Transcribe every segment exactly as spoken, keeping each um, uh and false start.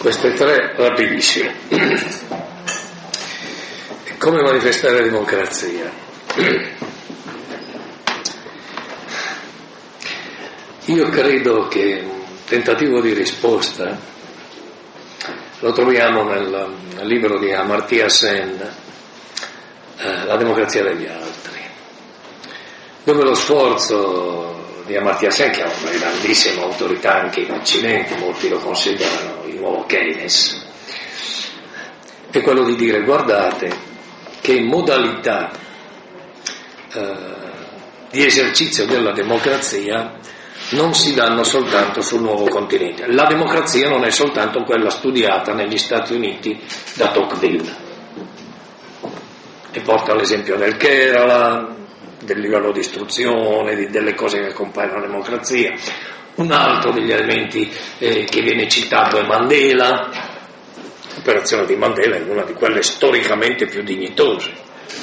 Queste tre rapidissime. Come manifestare la democrazia? Io credo che un tentativo di risposta lo troviamo nel, nel libro di Amartya Sen, eh, La democrazia degli altri, dove lo sforzo di Amartya Sen, che è una grandissima autorità anche in Occidente, molti lo considerano il nuovo Keynes, è quello di dire: guardate che modalità eh, di esercizio della democrazia non si danno soltanto sul nuovo continente. La democrazia non è soltanto quella studiata negli Stati Uniti da Tocqueville, e porta l'esempio del Kerala, del livello di istruzione, di, delle cose che accompagnano la democrazia. Un altro degli elementi eh, che viene citato è Mandela. L'operazione di Mandela è una di quelle storicamente più dignitose.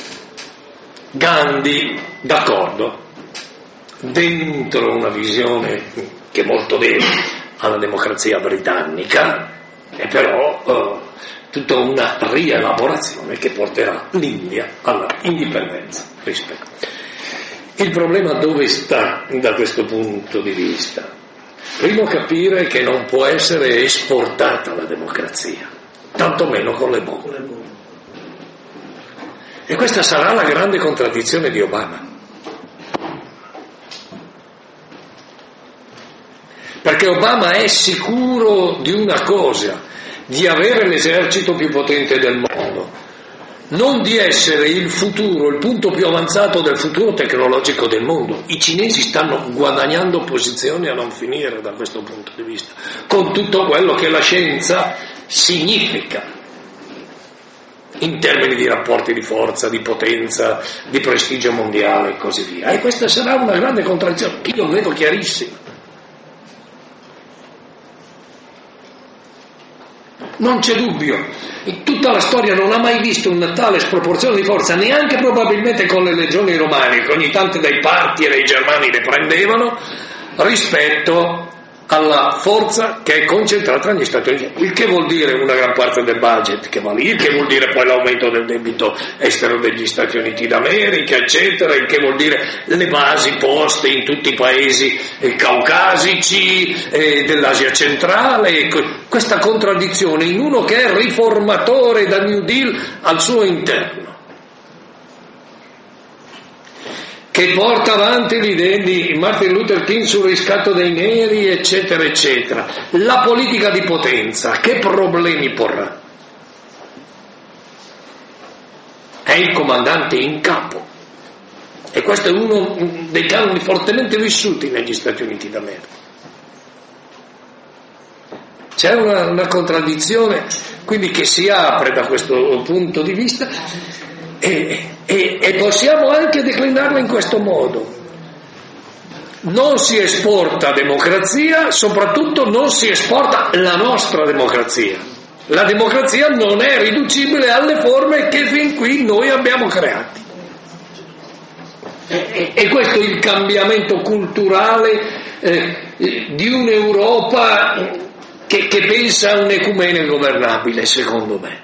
Gandhi, d'accordo, dentro una visione che molto deve alla democrazia britannica, e però eh, tutta una rielaborazione che porterà l'India alla indipendenza. Rispetto. Il problema dove sta da questo punto di vista? Primo, capire che non può essere esportata la democrazia, tantomeno con le bombe. E questa sarà la grande contraddizione di Obama. Perché Obama è sicuro di una cosa: di avere l'esercito più potente del mondo, non di essere il futuro, il punto più avanzato del futuro tecnologico del mondo. I cinesi stanno guadagnando posizioni a non finire da questo punto di vista, con tutto quello che la scienza significa in termini di rapporti di forza, di potenza, di prestigio mondiale e così via. E questa sarà una grande contraddizione che io vedo chiarissima. Non c'è dubbio, in tutta la storia non ha mai visto una tale sproporzione di forza, neanche probabilmente con le legioni romane, che ogni tanto dai parti e dai germani le prendevano, rispetto alla forza che è concentrata negli Stati Uniti, il che vuol dire una gran parte del budget che va lì, il che vuol dire poi l'aumento del debito estero degli Stati Uniti d'America, eccetera, il che vuol dire le basi poste in tutti i paesi eh, caucasici, eh, dell'Asia centrale, ecco, questa contraddizione in uno che è riformatore da New Deal al suo interno, che porta avanti l'idea di Martin Luther King sul riscatto dei neri, eccetera, eccetera. La politica di potenza, che problemi porrà? È il comandante in capo. E questo è uno dei canoni fortemente vissuti negli Stati Uniti d'America. C'è una, una contraddizione, quindi, che si apre da questo punto di vista, e, e, e possiamo anche declinarla in questo modo: non si esporta democrazia, soprattutto non si esporta la nostra democrazia. La democrazia non è riducibile alle forme che fin qui noi abbiamo creato, e, e, e questo è il cambiamento culturale eh, di un'Europa che, che pensa a un ecumene governabile, secondo me.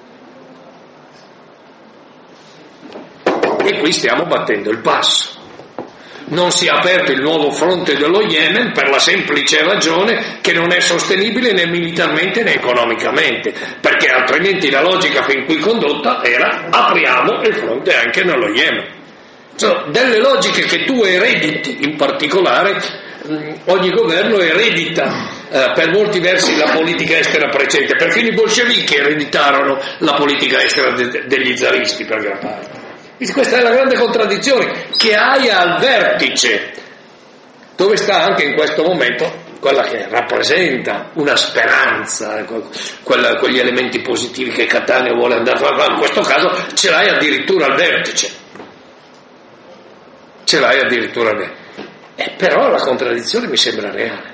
E qui stiamo battendo il passo. Non si è aperto il nuovo fronte dello Yemen per la semplice ragione che non è sostenibile né militarmente né economicamente, perché altrimenti la logica fin qui condotta era: apriamo il fronte anche nello Yemen. Sono delle logiche che tu erediti, in particolare ogni governo eredita eh, per molti versi la politica estera precedente. Perfino i bolscevichi ereditarono la politica estera de- degli zaristi per gran parte. Questa è la grande contraddizione che hai al vertice, dove sta anche in questo momento quella che rappresenta una speranza, quella, quegli elementi positivi che Cattaneo vuole andare a fare. In questo caso ce l'hai addirittura al vertice, ce l'hai addirittura al vertice. Eh, però la contraddizione mi sembra reale.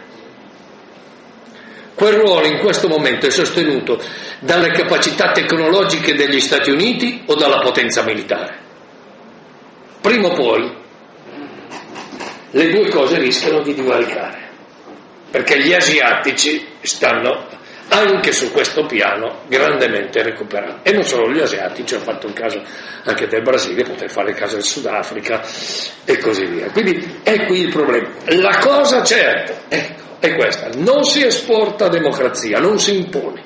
Quel ruolo in questo momento è sostenuto dalle capacità tecnologiche degli Stati Uniti o dalla potenza militare? Prima o poi le due cose rischiano di divaricare, perché gli asiatici stanno anche su questo piano grandemente recuperato. E non solo gli asiatici, ho fatto un caso anche del Brasile, potrei fare il caso del Sudafrica e così via. Quindi è qui il problema. La cosa certa ecco, è questa: non si esporta democrazia, non si impone.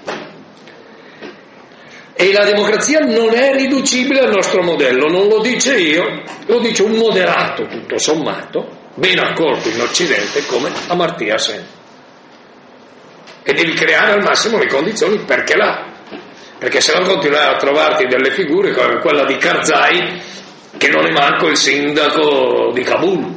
E la democrazia non è riducibile al nostro modello, non lo dice io, lo dice un moderato tutto sommato, ben accolto in Occidente come Amartya Sen. E devi creare al massimo le condizioni perché là, perché se no continuerai a trovarti delle figure come quella di Karzai, che non è manco il sindaco di Kabul,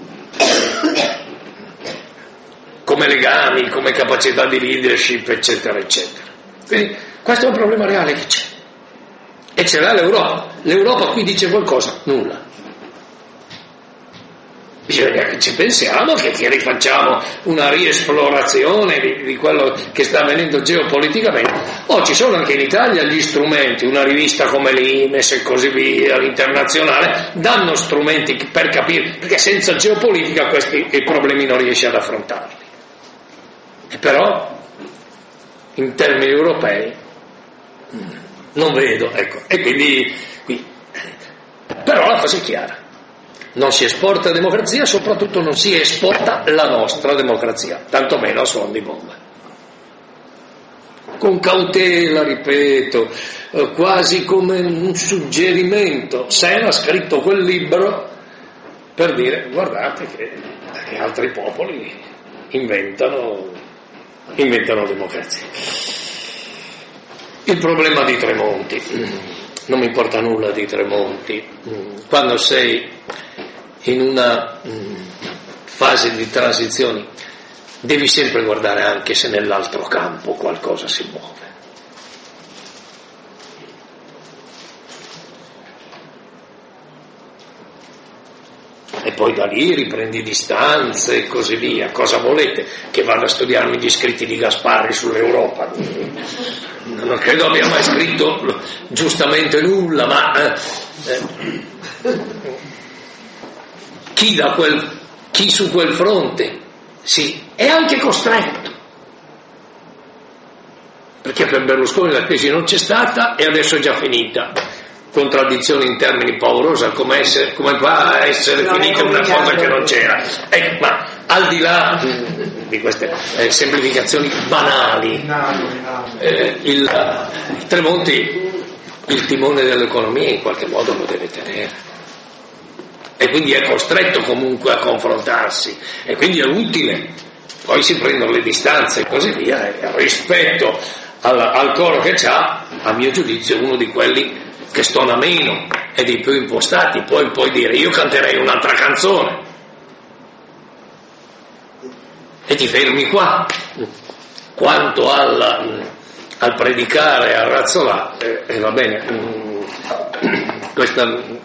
come legami, come capacità di leadership, eccetera, eccetera. Quindi questo è un problema reale che c'è. E ce l'ha l'Europa. L'Europa qui dice qualcosa? Nulla. Bisogna che ci pensiamo, che, che rifacciamo una riesplorazione di, di quello che sta avvenendo geopoliticamente. Oh, ci sono anche in Italia gli strumenti, una rivista come l'I M E S e così via, l'internazionale, danno strumenti per capire, perché senza geopolitica questi i problemi non riesci ad affrontarli. E però, in termini europei, non vedo, ecco, e quindi qui. Però la cosa è chiara. Non si esporta democrazia, soprattutto non si esporta la nostra democrazia, tantomeno a suon di bomba. Con cautela, ripeto, eh, quasi come un suggerimento. Sen ha scritto quel libro per dire: guardate che, che altri popoli inventano, inventano democrazia. Il problema di Tremonti, non mi importa nulla di Tremonti, quando sei in una fase di transizione devi sempre guardare anche se nell'altro campo qualcosa si muove. E poi da lì riprendi distanze e così via. Cosa volete? Che vada a studiarmi gli scritti di Gasparri sull'Europa? Non credo abbia mai scritto giustamente nulla, ma eh, eh, chi, da quel, chi su quel fronte sì, è anche costretto, perché per Berlusconi la crisi non c'è stata e adesso è già finita. Contraddizione in termini paurosa, come, essere, come va a essere no, finita una cosa che non c'era. Eh, ma al di là di queste eh, semplificazioni banali, eh, il, il Tremonti il timone dell'economia in qualche modo lo deve tenere, e quindi è costretto comunque a confrontarsi, e quindi è utile. Poi si prendono le distanze e così via, e rispetto al, al coro che c'ha, a mio giudizio è uno di quelli che stona meno e dei più impostati. Poi puoi dire: io canterei un'altra canzone, e ti fermi qua. Quanto al, al predicare, a razzolare, e eh, eh, va bene, questa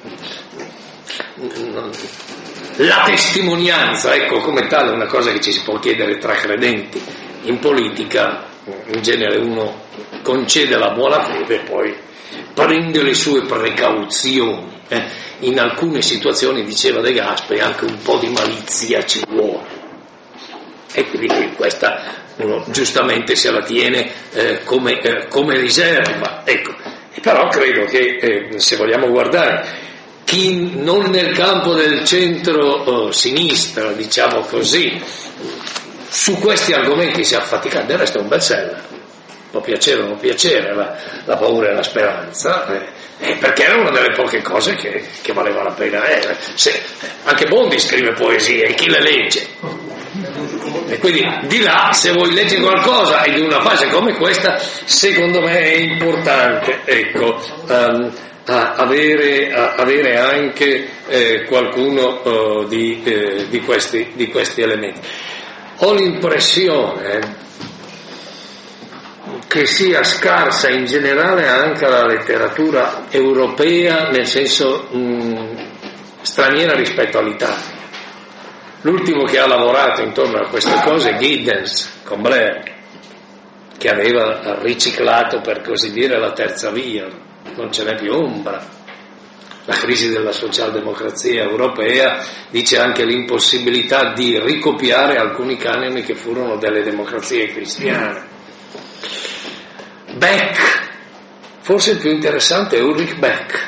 la testimonianza, ecco, come tale è una cosa che ci si può chiedere tra credenti. In politica in genere uno concede la buona fede e poi prende le sue precauzioni. Eh? In alcune situazioni, diceva De Gasperi, anche un po' di malizia ci vuole, e quindi questa uno giustamente se la tiene eh, come, eh, come riserva, ecco. E però credo che eh, se vogliamo guardare chi non nel campo del centro-sinistra, oh, diciamo così, su questi argomenti si è affaticato, del resto è un bel seller. Può piacere o non piacere, la, la paura e la speranza, eh, eh, perché era una delle poche cose che, che valeva la pena. Eh, se, anche Bondi scrive poesie, e chi le legge? E quindi di là, se vuoi leggere qualcosa in una fase come questa, secondo me è importante, ecco, um, a avere, a avere anche eh, qualcuno uh, di, eh, di, questi, di questi elementi. Ho l'impressione che sia scarsa in generale anche la letteratura europea, nel senso mh, straniera rispetto all'Italia. L'ultimo che ha lavorato intorno a queste cose è Giddens con Blair, che aveva riciclato, per così dire, la terza via, non ce n'è più ombra. La crisi della socialdemocrazia europea dice anche l'impossibilità di ricopiare alcuni canoni che furono delle democrazie cristiane. Beck, forse il più interessante è Ulrich Beck,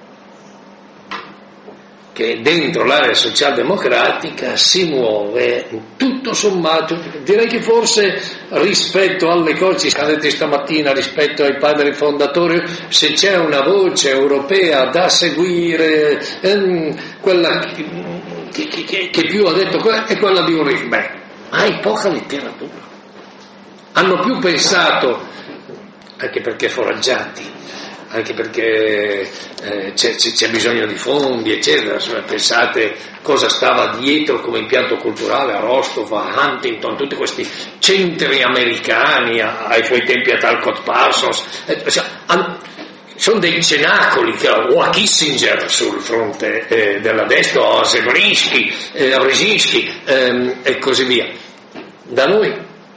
che dentro l'area socialdemocratica si muove tutto sommato, direi che forse rispetto alle cose, ci siamo detti stamattina, rispetto ai padri fondatori, se c'è una voce europea da seguire, ehm, quella che, che, che, che più ha detto è quella di Ulrich Beck. Ma hai poca letteratura, hanno più pensato, anche perché foraggiati, anche perché eh, c'è, c'è bisogno di fondi, eccetera. Pensate cosa stava dietro come impianto culturale a Rostov, a Huntington, tutti questi centri americani, a, ai suoi tempi a Talcott Parsons, eh, cioè, hanno, sono dei cenacoli, o a Kissinger sul fronte eh, della destra, o a Brzezinski, eh, a Brzezinski ehm, e così via. Da noi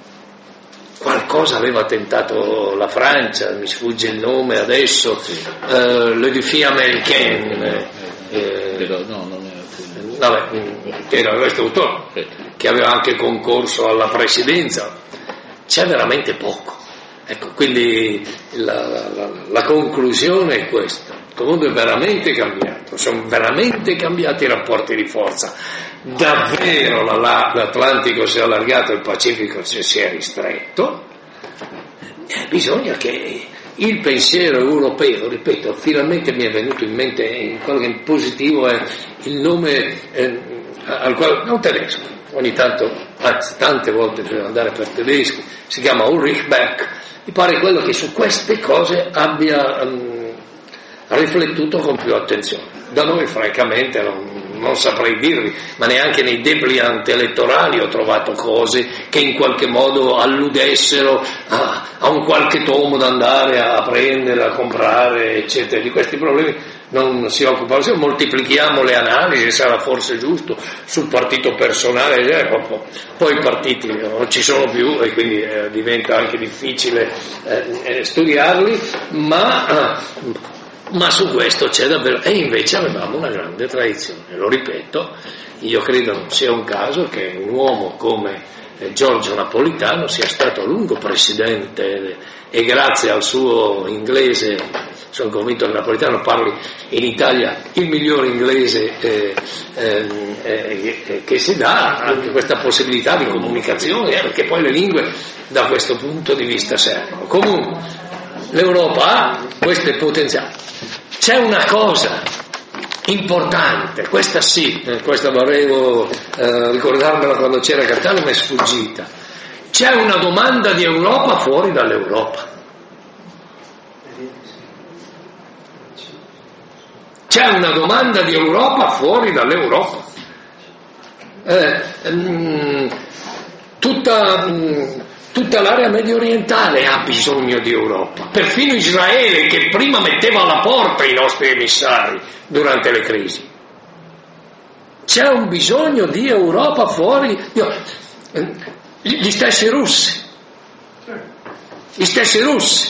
qualcosa aveva tentato la Francia, mi sfugge il nome adesso, eh, le défi américaine, eh, no, non è... vabbè, che era questo autore, che aveva anche concorso alla presidenza. C'è veramente poco. Ecco, quindi la, la, la conclusione è questa. Il mondo è veramente cambiato, sono veramente cambiati i rapporti di forza. Davvero la, la, l'Atlantico si è allargato, il Pacifico si, si è ristretto. Eh, bisogna che il pensiero europeo, ripeto, finalmente mi è venuto in mente, in quello che in positivo è il nome eh, al quale, non tedesco, ogni tanto, anzi tante volte devo andare per tedeschi, si chiama Ulrich Beck, mi pare quello che su queste cose abbia um, riflettuto con più attenzione. Da noi francamente non, non saprei dirvi, ma neanche nei dépliant elettorali ho trovato cose che in qualche modo alludessero a, a un qualche tomo da andare a prendere, a comprare, eccetera. Di questi problemi non si occupano. Se moltiplichiamo le analisi, sarà forse giusto, sul partito personale, eh, poi i partiti non ci sono più e quindi eh, diventa anche difficile eh, studiarli, ma... Eh, ma su questo c'è davvero, e invece avevamo una grande tradizione, lo ripeto, io credo non sia un caso che un uomo come Giorgio Napolitano sia stato a lungo presidente e grazie al suo inglese, sono convinto che Napolitano parli in Italia il migliore inglese eh, eh, eh, che si dà, anche questa possibilità di comunicazione, eh, perché poi le lingue da questo punto di vista servono. Comunque l'Europa ha queste potenziali. C'è una cosa importante, questa sì, eh, questa volevo eh, ricordarmela quando c'era Catania, mi è sfuggita. C'è una domanda di Europa fuori dall'Europa. C'è una domanda di Europa fuori dall'Europa. Eh, mh, tutta... Mh, Tutta l'area medio orientale ha bisogno di Europa, perfino Israele che prima metteva alla porta i nostri emissari durante le crisi. C'è un bisogno di Europa fuori, gli stessi russi, gli stessi russi.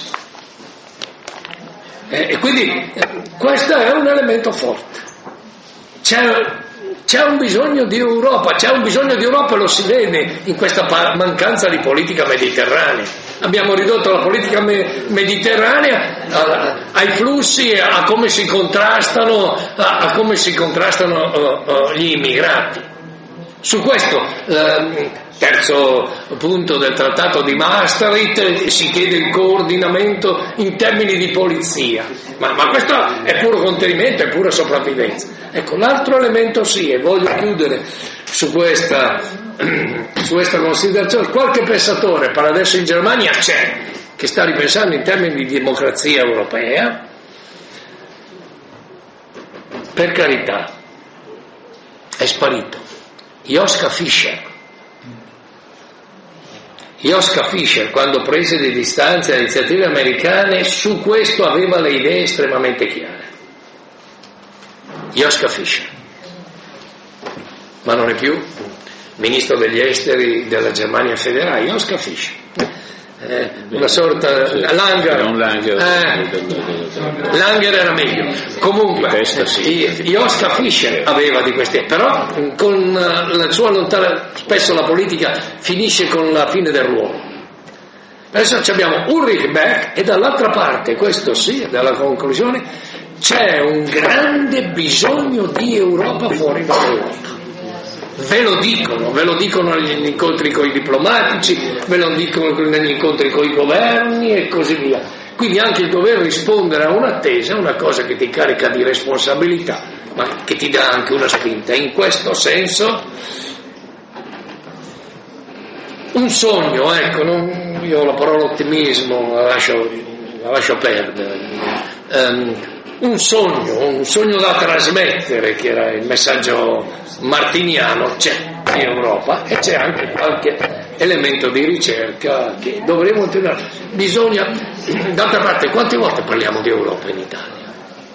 E quindi questo è un elemento forte. C'è C'è un bisogno di Europa, c'è un bisogno di Europa, lo si vede in questa mancanza di politica mediterranea. Abbiamo ridotto la politica me- mediterranea a, ai flussi, a come si contrastano, a, a come si contrastano uh, uh, gli immigrati. Su questo, eh, terzo punto del trattato di Maastricht, si chiede il coordinamento in termini di polizia, ma, ma questo è puro contenimento, è pura sopravvivenza. Ecco, l'altro elemento sì, e voglio chiudere su questa, su questa considerazione, qualche pensatore, per adesso in Germania c'è, che sta ripensando in termini di democrazia europea, per carità, è sparito. Joschka Fischer. Joschka Fischer, quando prese le distanze alle iniziative americane, su questo aveva le idee estremamente chiare. Joschka Fischer, ma non è più ministro degli esteri della Germania federale. Joschka Fischer, eh, una sorta Langer, un Langer, eh, Langer era meglio. Comunque testa, sì. Joschka Fischer aveva di questi, però con la sua lontana, spesso la politica finisce con la fine del ruolo. Adesso abbiamo Ulrich Beck e dall'altra parte, questo sì, dalla conclusione, c'è un grande bisogno di Europa fuori dall'Europa. Ve lo dicono, ve lo dicono negli incontri con i diplomatici, ve lo dicono negli incontri con i governi e così via. Quindi anche il dover rispondere a un'attesa è una cosa che ti carica di responsabilità, ma che ti dà anche una spinta. In questo senso, un sogno, ecco, non, io la parola ottimismo la lascio, la lascio perdere. Um, un sogno, un sogno da trasmettere, che era il messaggio martiniano, c'è in Europa e c'è anche qualche elemento di ricerca che dovremo continuare. Bisogna, d'altra parte, quante volte parliamo di Europa in Italia?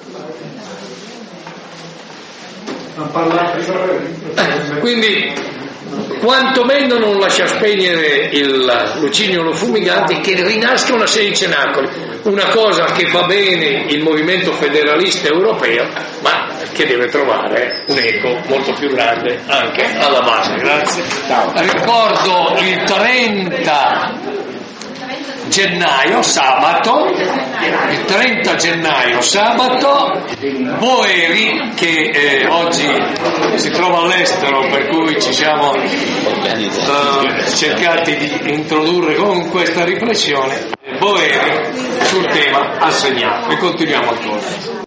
Eh, quindi quantomeno non lascia spegnere il lucignolo fumigante, che rinasca una serie di cenacoli, una cosa che fa bene il movimento federalista europeo, ma che deve trovare un eco molto più grande anche alla base. Grazie. Ciao. Ricordo il trenta gennaio, sabato, il trenta gennaio, sabato, Boeri, che eh, oggi si trova all'estero, per cui ci siamo uh, cercati di introdurre con questa riflessione, Boeri sul tema assegnato, e continuiamo ancora.